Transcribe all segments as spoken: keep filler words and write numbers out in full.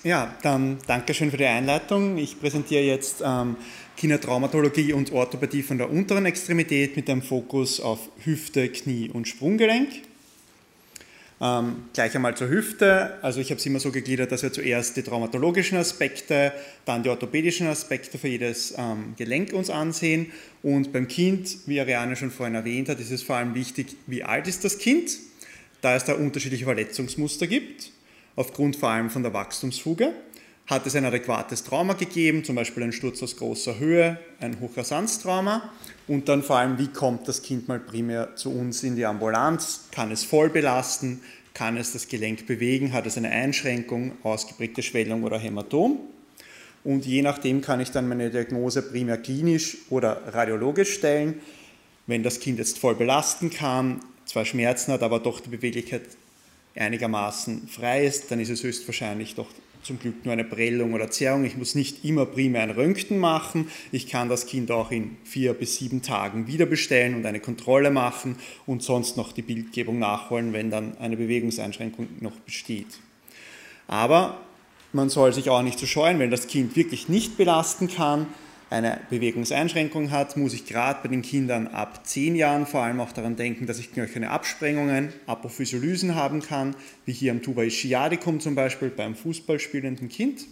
Ja, dann Dankeschön für die Einleitung. Ich präsentiere jetzt ähm, Kindertraumatologie und Orthopädie von der unteren Extremität mit einem Fokus auf Hüfte, Knie und Sprunggelenk. Ähm, gleich einmal zur Hüfte. Also ich habe es immer so gegliedert, dass wir zuerst die traumatologischen Aspekte, dann die orthopädischen Aspekte für jedes ähm, Gelenk uns ansehen. Und beim Kind, wie Ariane schon vorhin erwähnt hat, ist es vor allem wichtig, wie alt ist das Kind, da es da unterschiedliche Verletzungsmuster gibt, aufgrund vor allem von der Wachstumsfuge. Hat es ein adäquates Trauma gegeben, zum Beispiel ein Sturz aus großer Höhe, ein Hochrasanztrauma, und dann vor allem, wie kommt das Kind mal primär zu uns in die Ambulanz, kann es voll belasten, kann es das Gelenk bewegen, hat es eine Einschränkung, ausgeprägte Schwellung oder Hämatom, und je nachdem kann ich dann meine Diagnose primär klinisch oder radiologisch stellen. Wenn das Kind jetzt voll belasten kann, zwar Schmerzen hat, aber doch die Beweglichkeit einigermaßen frei ist, dann ist es höchstwahrscheinlich doch zum Glück nur eine Prellung oder Zerrung. Ich muss nicht immer primär ein Röntgen machen. Ich kann das Kind auch in vier bis sieben Tagen wieder bestellen und eine Kontrolle machen und sonst noch die Bildgebung nachholen, wenn dann eine Bewegungseinschränkung noch besteht. Aber man soll sich auch nicht so scheuen, wenn das Kind wirklich nicht belasten kann, eine Bewegungseinschränkung hat, muss ich gerade bei den Kindern ab zehn Jahren vor allem auch daran denken, dass ich knöcherne Absprengungen, Apophysiolysen haben kann, wie hier am Tuba ischiadicum zum Beispiel beim fußballspielenden Kind.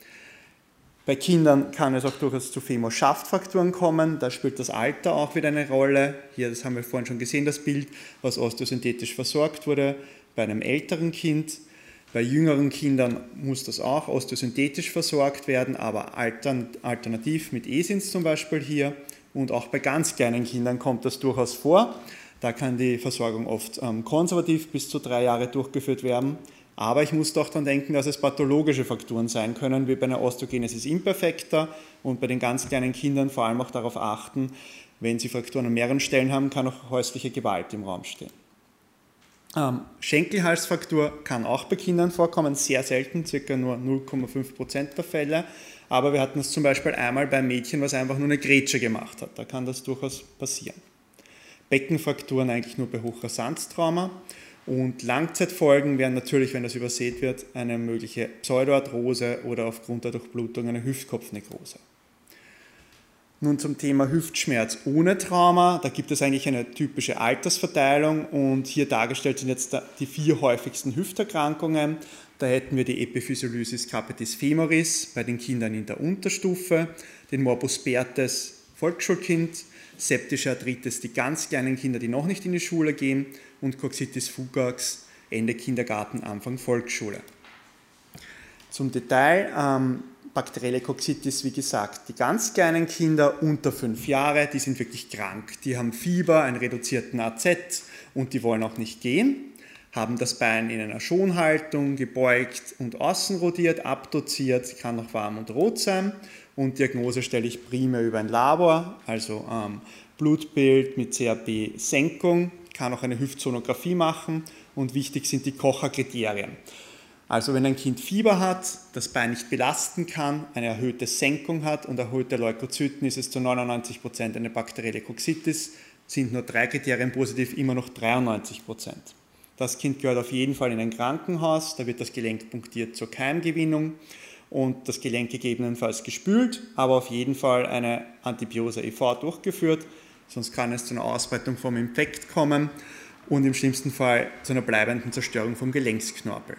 Bei Kindern kann es auch durchaus zu Femur-Schaftfrakturen kommen, da spielt das Alter auch wieder eine Rolle. Hier, das haben wir vorhin schon gesehen, das Bild, was osteosynthetisch versorgt wurde bei einem älteren Kind. Bei jüngeren Kindern muss das auch osteosynthetisch versorgt werden, aber alternativ mit E S I N S zum Beispiel hier. Und auch bei ganz kleinen Kindern kommt das durchaus vor. Da kann die Versorgung oft ähm, konservativ bis zu drei Jahre durchgeführt werden. Aber ich muss doch dann denken, dass es pathologische Faktoren sein können, wie bei einer Osteogenesis imperfecta, und bei den ganz kleinen Kindern vor allem auch darauf achten, wenn sie Frakturen an mehreren Stellen haben, kann auch häusliche Gewalt im Raum stehen. Ähm, Schenkelhalsfraktur kann auch bei Kindern vorkommen, sehr selten, circa nur null Komma fünf Prozent der Fälle. Aber wir hatten es zum Beispiel einmal beim Mädchen, was einfach nur eine Grätsche gemacht hat. Da kann das durchaus passieren. Beckenfrakturen eigentlich nur bei Hochrasanztrauma. Und Langzeitfolgen wären natürlich, wenn das übersät wird, eine mögliche Pseudoarthrose oder aufgrund der Durchblutung eine Hüftkopfnekrose. Nun zum Thema Hüftschmerz ohne Trauma. Da gibt es eigentlich eine typische Altersverteilung, und hier dargestellt sind jetzt die vier häufigsten Hüfterkrankungen. Da hätten wir die Epiphysiolysis capitis femoris bei den Kindern in der Unterstufe, den Morbus Perthes Volksschulkind, septische Arthritis die ganz kleinen Kinder, die noch nicht in die Schule gehen, und Coxitis fugax Ende Kindergarten, Anfang Volksschule. Zum Detail. Ähm, Bakterielle Coxitis, wie gesagt, die ganz kleinen Kinder unter fünf Jahre, die sind wirklich krank. Die haben Fieber, einen reduzierten A Z und die wollen auch nicht gehen, haben das Bein in einer Schonhaltung, gebeugt und außenrotiert, abduziert, kann auch warm und rot sein, und Diagnose stelle ich primär über ein Labor, also ähm, Blutbild mit C R P-Senkung, kann auch eine Hüftsonographie machen, und wichtig sind die Kocher-Kriterien. Also wenn ein Kind Fieber hat, das Bein nicht belasten kann, eine erhöhte Senkung hat und erhöhte Leukozyten, ist es zu neunundneunzig Prozent eine bakterielle Coxitis, sind nur drei Kriterien positiv, immer noch dreiundneunzig Prozent. Das Kind gehört auf jeden Fall in ein Krankenhaus, da wird das Gelenk punktiert zur Keimgewinnung und das Gelenk gegebenenfalls gespült, aber auf jeden Fall eine Antibiose E V durchgeführt, sonst kann es zu einer Ausbreitung vom Infekt kommen und im schlimmsten Fall zu einer bleibenden Zerstörung vom Gelenksknorpel.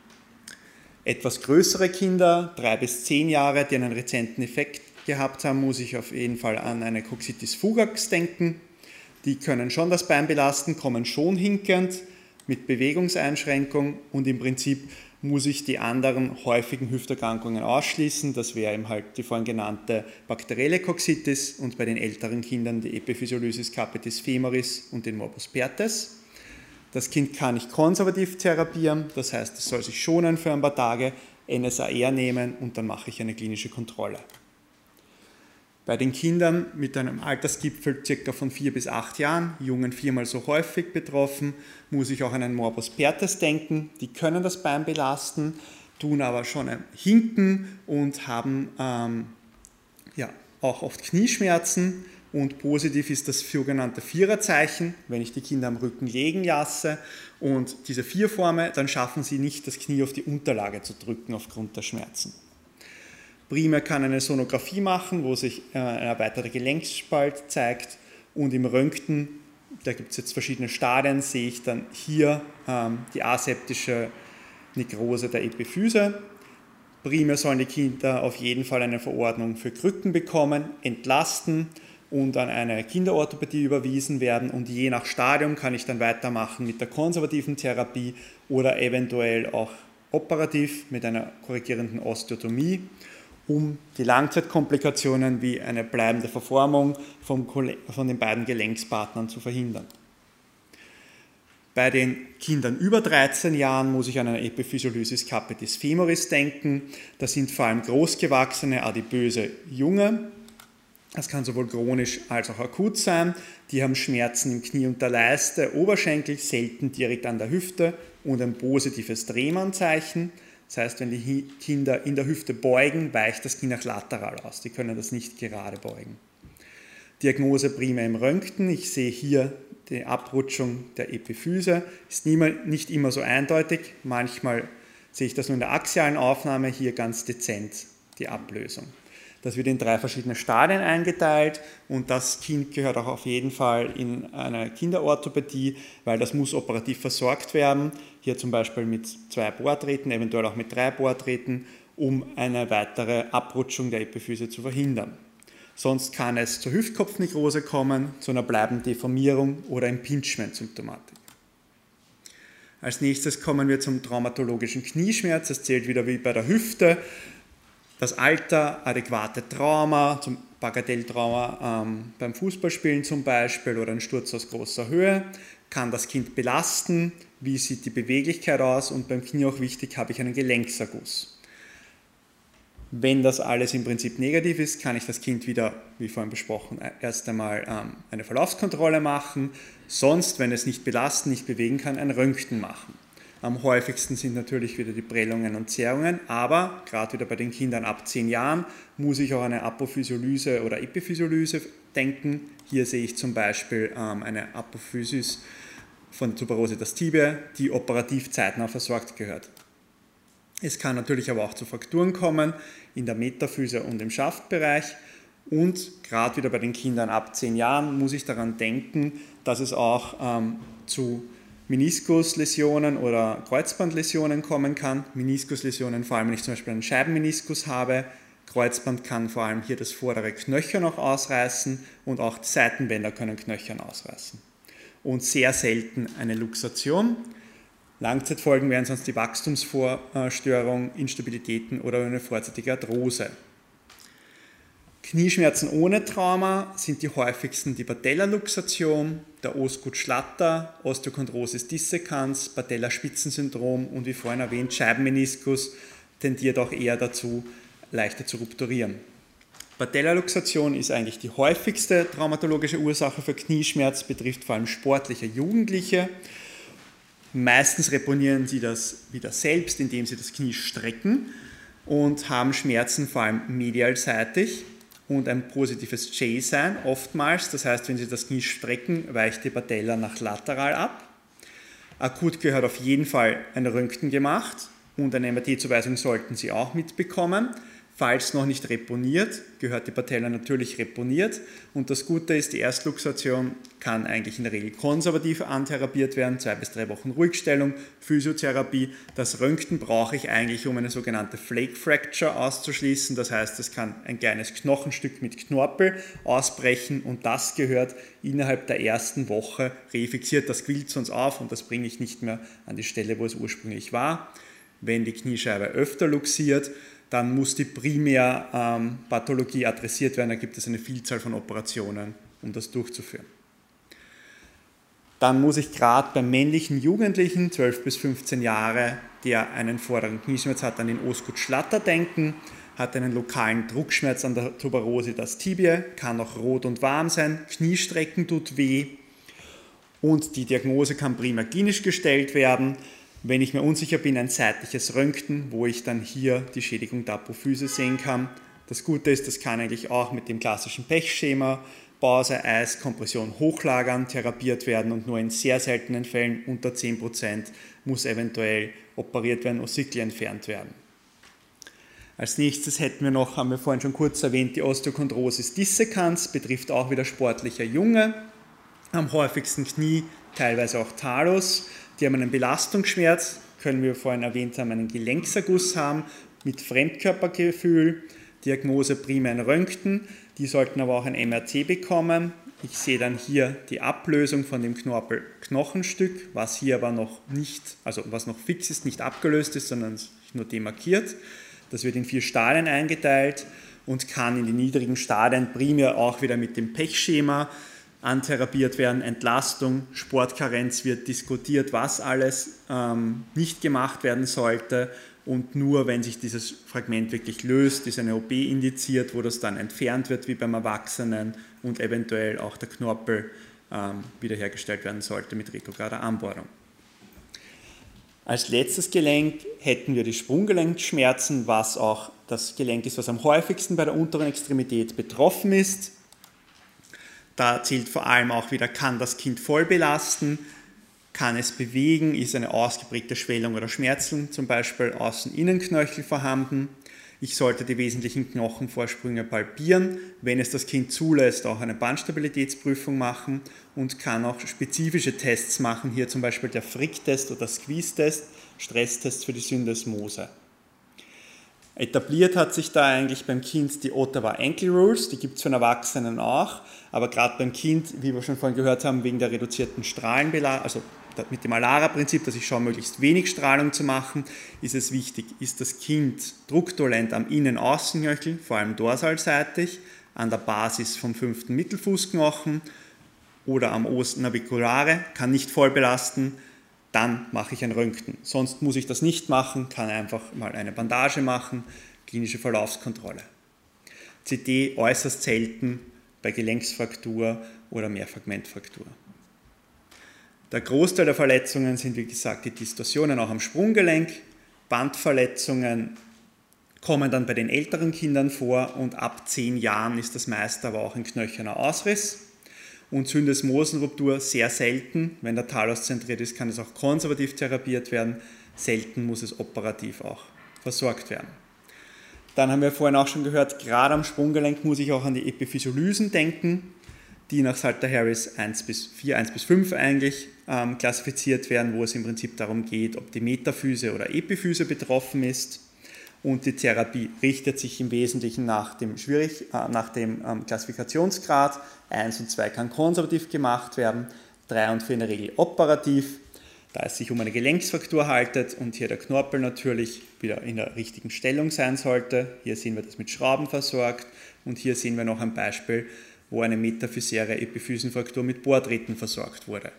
Etwas größere Kinder, drei bis zehn Jahre, die einen rezenten Effekt gehabt haben, muss ich auf jeden Fall an eine Coxitis fugax denken. Die können schon das Bein belasten, kommen schon hinkend mit Bewegungseinschränkung, und im Prinzip muss ich die anderen häufigen Hüfterkrankungen ausschließen. Das wäre eben halt die vorhin genannte bakterielle Coxitis und bei den älteren Kindern die Epiphysiolysis capitis femoris und den Morbus Perthes. Das Kind kann ich konservativ therapieren, das heißt, es soll sich schonen für ein paar Tage, N S A R nehmen und dann mache ich eine klinische Kontrolle. Bei den Kindern mit einem Altersgipfel ca. von vier bis acht Jahren, Jungen viermal so häufig betroffen, muss ich auch an einen Morbus Perthes denken. Die können das Bein belasten, tun aber schon ein Hinken und haben ähm, ja, auch oft Knieschmerzen und positiv ist das sogenannte Viererzeichen, wenn ich die Kinder am Rücken liegen lasse und diese vier forme, dann schaffen sie nicht, das Knie auf die Unterlage zu drücken aufgrund der Schmerzen. Primär kann eine Sonographie machen, wo sich ein erweiterter Gelenkspalt zeigt und im Röntgen, da gibt es jetzt verschiedene Stadien, sehe ich dann hier ähm, die aseptische Nekrose der Epiphyse. Primär sollen die Kinder auf jeden Fall eine Verordnung für Krücken bekommen, entlasten und an eine Kinderorthopädie überwiesen werden und je nach Stadium kann ich dann weitermachen mit der konservativen Therapie oder eventuell auch operativ mit einer korrigierenden Osteotomie, um die Langzeitkomplikationen wie eine bleibende Verformung vom, von den beiden Gelenkspartnern zu verhindern. Bei den Kindern über dreizehn Jahren muss ich an eine Epiphysiolysis capitis femoris denken. Das sind vor allem großgewachsene, adipöse Junge. Das kann sowohl chronisch als auch akut sein. Die haben Schmerzen im Knie und der Leiste, Oberschenkel, selten direkt an der Hüfte und ein positives Drehmannzeichen. Das heißt, wenn die Kinder in der Hüfte beugen, weicht das Knie nach lateral aus. Die können das nicht gerade beugen. Diagnose primär im Röntgen. Ich sehe hier die Abrutschung der Epiphyse. Ist nicht immer so eindeutig. Manchmal sehe ich das nur in der axialen Aufnahme, hier ganz dezent die Ablösung. Das wird in drei verschiedene Stadien eingeteilt und das Kind gehört auch auf jeden Fall in eine Kinderorthopädie, weil das muss operativ versorgt werden. Hier zum Beispiel mit zwei Bohrtreten, eventuell auch mit drei Bohrtreten, um eine weitere Abrutschung der Epiphyse zu verhindern. Sonst kann es zur Hüftkopfnekrose kommen, zu einer bleibenden Deformierung oder Impingement-Symptomatik. Als nächstes kommen wir zum traumatologischen Knieschmerz. Das zählt wieder wie bei der Hüfte. Das Alter, adäquate Trauma, zum Bagatelltrauma ähm, beim Fußballspielen zum Beispiel oder ein Sturz aus großer Höhe, kann das Kind belasten. Wie sieht die Beweglichkeit aus? Und beim Knie auch wichtig, habe ich einen Gelenkserguss. Wenn das alles im Prinzip negativ ist, kann ich das Kind wieder, wie vorhin besprochen, erst einmal ähm, eine Verlaufskontrolle machen. Sonst, wenn es nicht belasten, nicht bewegen kann, ein Röntgen machen. Am häufigsten sind natürlich wieder die Prellungen und Zerrungen, aber gerade wieder bei den Kindern ab zehn Jahren muss ich auch an eine Apophysiolyse oder Epiphysiolyse denken. Hier sehe ich zum Beispiel ähm, eine Apophysis von der Tuberose des Tibiae, die operativ zeitnah versorgt gehört. Es kann natürlich aber auch zu Frakturen kommen in der Metaphyse und im Schaftbereich. Und gerade wieder bei den Kindern ab zehn Jahren muss ich daran denken, dass es auch ähm, zu Meniskusläsionen oder Kreuzbandläsionen kommen kann. Meniskusläsionen vor allem, wenn ich zum Beispiel einen Scheibenmeniskus habe. Kreuzband kann vor allem hier das vordere Knöchel noch ausreißen und auch die Seitenbänder können Knöchel ausreißen. Und sehr selten eine Luxation. Langzeitfolgen wären sonst die Wachstumsvorstörung, Instabilitäten oder eine vorzeitige Arthrose. Knieschmerzen ohne Trauma sind die häufigsten die Patellaluxation, der Osgood-Schlatter, Osteochondrosis dissecans, Patellaspitzensyndrom und wie vorhin erwähnt, Scheibenmeniskus tendiert auch eher dazu, leichter zu rupturieren. Patellaluxation ist eigentlich die häufigste traumatologische Ursache für Knieschmerz, betrifft vor allem sportliche Jugendliche. Meistens reponieren sie das wieder selbst, indem sie das Knie strecken und haben Schmerzen vor allem medialseitig und ein positives J-Sign oftmals. Das heißt, wenn sie das Knie strecken, weicht die Patella nach lateral ab. Akut gehört auf jeden Fall ein Röntgen gemacht und eine M R T-Zuweisung sollten Sie auch mitbekommen. Falls noch nicht reponiert, gehört die Patella natürlich reponiert. Und das Gute ist, die Erstluxation kann eigentlich in der Regel konservativ antherapiert werden, zwei bis drei Wochen Ruhigstellung, Physiotherapie. Das Röntgen brauche ich eigentlich, um eine sogenannte Flake Fracture auszuschließen. Das heißt, es kann ein kleines Knochenstück mit Knorpel ausbrechen und das gehört innerhalb der ersten Woche refixiert. Das quillt sonst auf und das bringe ich nicht mehr an die Stelle, wo es ursprünglich war. Wenn die Kniescheibe öfter luxiert, dann muss die Primärpathologie ähm, adressiert werden. Da gibt es eine Vielzahl von Operationen, um das durchzuführen. Dann muss ich gerade beim männlichen Jugendlichen, zwölf bis fünfzehn Jahre, der einen vorderen Knieschmerz hat, an den Osgood-Schlatter denken, hat einen lokalen Druckschmerz an der Tuberose des Tibiae, kann auch rot und warm sein, Kniestrecken tut weh und die Diagnose kann primär klinisch gestellt werden. Wenn ich mir unsicher bin, ein seitliches Röntgen, wo ich dann hier die Schädigung der Apophyse sehen kann. Das Gute ist, das kann eigentlich auch mit dem klassischen Pechschema Pause, Eis, Kompression hochlagern, therapiert werden und nur in sehr seltenen Fällen, unter zehn Prozent, muss eventuell operiert werden, Ossikel entfernt werden. Als nächstes hätten wir noch, haben wir vorhin schon kurz erwähnt, die Osteochondrosis dissecans, betrifft auch wieder sportliche Junge, am häufigsten Knie, teilweise auch Talus. Die haben einen Belastungsschmerz, können wir vorhin erwähnt haben, einen Gelenkserguss haben mit Fremdkörpergefühl, Diagnose primär ein Röntgen, die sollten aber auch ein M R T bekommen. Ich sehe dann hier die Ablösung von dem Knorpelknochenstück, was hier aber noch nicht, also was noch fix ist, nicht abgelöst ist, sondern nur demarkiert. Das wird in vier Stadien eingeteilt und kann in die niedrigen Stadien primär auch wieder mit dem Pechschema antherapiert werden. Entlastung, Sportkarenz wird diskutiert, was alles ähm, nicht gemacht werden sollte. Und nur wenn sich dieses Fragment wirklich löst, ist eine O P indiziert, wo das dann entfernt wird wie beim Erwachsenen und eventuell auch der Knorpel ähm, wiederhergestellt werden sollte mit retrograder Anbohrung. Als letztes Gelenk hätten wir die Sprunggelenkschmerzen, was auch das Gelenk ist, was am häufigsten bei der unteren Extremität betroffen ist. Da zählt vor allem auch wieder, kann das Kind voll belasten, kann es bewegen, ist eine ausgeprägte Schwellung oder Schmerzen, zum Beispiel Außen-Innenknöchel vorhanden. Ich sollte die wesentlichen Knochenvorsprünge palpieren, wenn es das Kind zulässt, auch eine Bandstabilitätsprüfung machen und kann auch spezifische Tests machen, hier zum Beispiel der Frick-Test oder Squeeze-Test, Stresstest für die Syndesmose. Etabliert hat sich da eigentlich beim Kind die Ottawa Ankle Rules, die gibt es für den Erwachsenen auch, aber gerade beim Kind, wie wir schon vorhin gehört haben, wegen der reduzierten Strahlenbelastung, also mit dem Alara-Prinzip, dass ich schaue, möglichst wenig Strahlung zu machen, ist es wichtig, ist das Kind drucktolerant am Innen-Außenknöchel, vor allem dorsalseitig, an der Basis vom fünften Mittelfußknochen oder am Os naviculare, kann nicht voll belasten, dann mache ich ein Röntgen. Sonst muss ich das nicht machen, kann einfach mal eine Bandage machen, klinische Verlaufskontrolle. C T äußerst selten bei Gelenksfraktur oder Mehrfragmentfraktur. Der Großteil der Verletzungen sind, wie gesagt, die Distorsionen auch am Sprunggelenk. Bandverletzungen kommen dann bei den älteren Kindern vor und ab zehn Jahren ist das meiste aber auch ein knöcherner Ausriss. Und Syndesmosenruptur sehr selten. Wenn der Talus zentriert ist, kann es auch konservativ therapiert werden. Selten muss es operativ auch versorgt werden. Dann haben wir vorhin auch schon gehört, gerade am Sprunggelenk muss ich auch an die Epiphysiolysen denken, die nach Salter-Harris eins bis vier, eins bis fünf eigentlich ähm, klassifiziert werden, wo es im Prinzip darum geht, ob die Metaphyse oder Epiphyse betroffen ist. Und die Therapie richtet sich im Wesentlichen nach dem, schwierig, äh, nach dem ähm, Klassifikationsgrad. eins und zwei kann konservativ gemacht werden, drei und vier in der Regel operativ, da es sich um eine Gelenksfraktur handelt und hier der Knorpel natürlich wieder in der richtigen Stellung sein sollte. Hier sehen wir das mit Schrauben versorgt und hier sehen wir noch ein Beispiel, wo eine metaphysäre Epiphysenfraktur mit Bohrtreten versorgt wurde.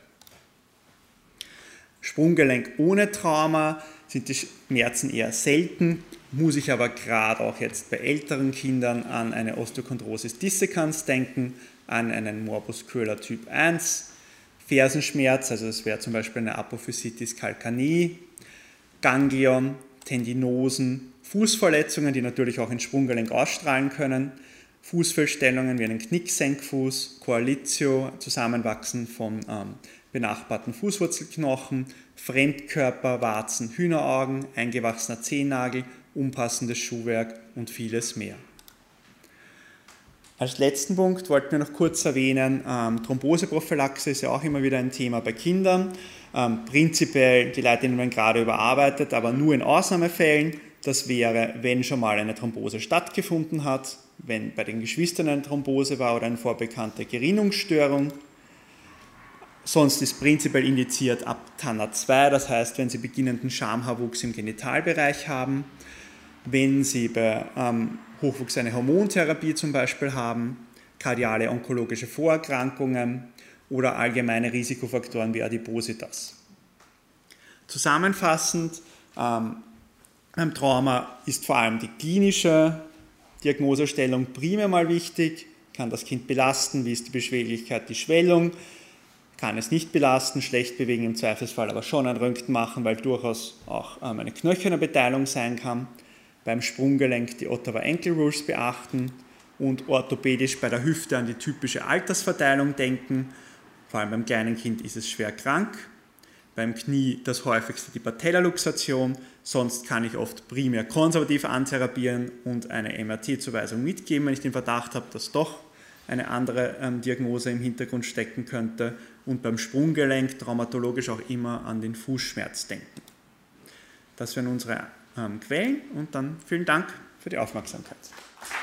Sprunggelenk ohne Trauma sind die Schmerzen eher selten, muss ich aber gerade auch jetzt bei älteren Kindern an eine Osteochondrosis dissecans denken, an einen Morbus Köhler Typ eins, Fersenschmerz, also das wäre zum Beispiel eine Apophysitis calcanei, Ganglion, Tendinosen, Fußverletzungen, die natürlich auch ins Sprunggelenk ausstrahlen können, Fußfehlstellungen wie einen Knicksenkfuß, Coalizio, Zusammenwachsen von ähm, benachbarten Fußwurzelknochen, Fremdkörper, Warzen, Hühneraugen, eingewachsener Zehennagel, unpassendes Schuhwerk und vieles mehr. Als letzten Punkt wollten wir noch kurz erwähnen, ähm, Thromboseprophylaxe ist ja auch immer wieder ein Thema bei Kindern. Ähm, prinzipiell, die Leitlinien werden gerade überarbeitet, aber nur in Ausnahmefällen. Das wäre, wenn schon mal eine Thrombose stattgefunden hat, wenn bei den Geschwistern eine Thrombose war oder eine vorbekannte Gerinnungsstörung. Sonst ist prinzipiell indiziert ab T A N A zwei, das heißt, wenn Sie beginnenden Schamhaarwuchs im Genitalbereich haben, wenn Sie bei ähm, Hochwuchs eine Hormontherapie zum Beispiel haben, kardiale onkologische Vorerkrankungen oder allgemeine Risikofaktoren wie Adipositas. Zusammenfassend, ähm, beim Trauma ist vor allem die klinische Diagnosestellung primär mal wichtig, kann das Kind belasten, wie ist die Beschwerlichkeit, die Schwellung, kann es nicht belasten, schlecht bewegen, im Zweifelsfall aber schon ein Röntgen machen, weil durchaus auch ähm, eine knöcherne Beteiligung sein kann. Beim Sprunggelenk die Ottawa Ankle Rules beachten und orthopädisch bei der Hüfte an die typische Altersverteilung denken. Vor allem beim kleinen Kind ist es schwer krank. Beim Knie das häufigste die Patellaluxation. Sonst kann ich oft primär konservativ antherapieren und eine M R T-Zuweisung mitgeben, wenn ich den Verdacht habe, dass doch eine andere ähm, Diagnose im Hintergrund stecken könnte. Und beim Sprunggelenk traumatologisch auch immer an den Fußschmerz denken. Das wären unsere ähm, Quellen und dann vielen Dank für die Aufmerksamkeit.